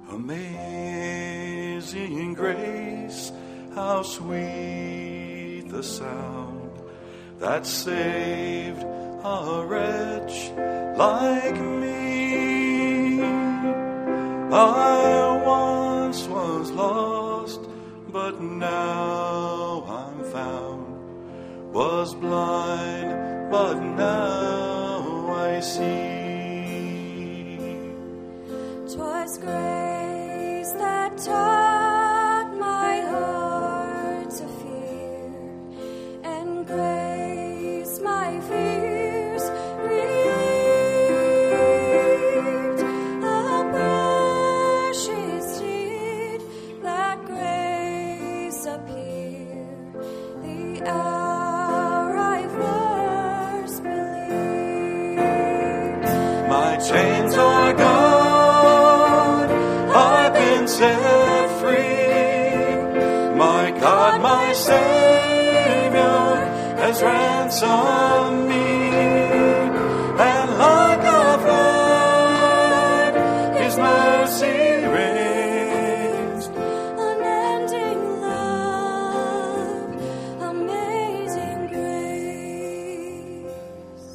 Amazing grace, how sweet the sound that saved a wretch like me. I once was lost, but now I'm found. Was blind, but now I see. 'Twas grace that taught my heart to fear, and grace my fears relieved. A precious deed that grace appeared, the hour I first believed. My chains are gone, set free. My God, my Savior has ransomed me, and like a flood His mercy reigns. Unending love, amazing grace.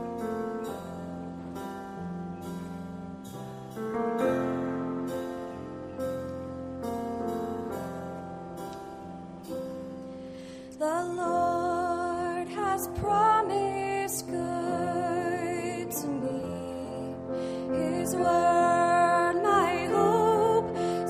The Lord has promised good to me. His word my hope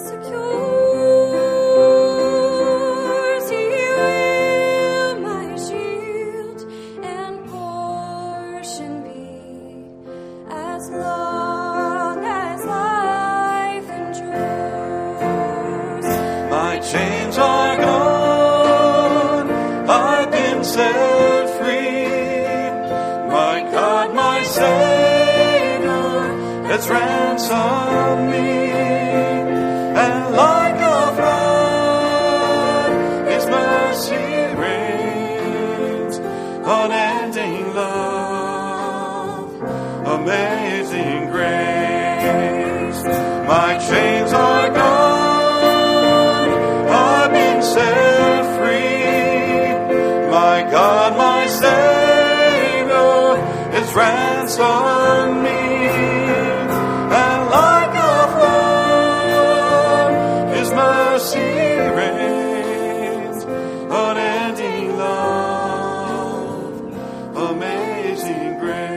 secures. He will my shield and portion be, as long as life endures. My chains are gone, I've been set free. My God, my Savior has ransomed me, and like a flood His mercy reigns. Unending love, amazing grace. My chains are gone, I've been set free. My God, my Savior has ransomed me, and like a flood His mercy reigns. Unending love, amazing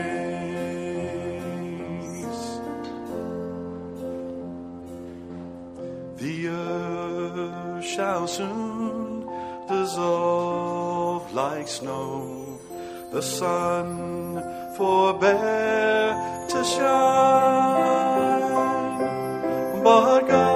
grace. The earth shall soon dissolve like snow. The sun forbear to shine, but God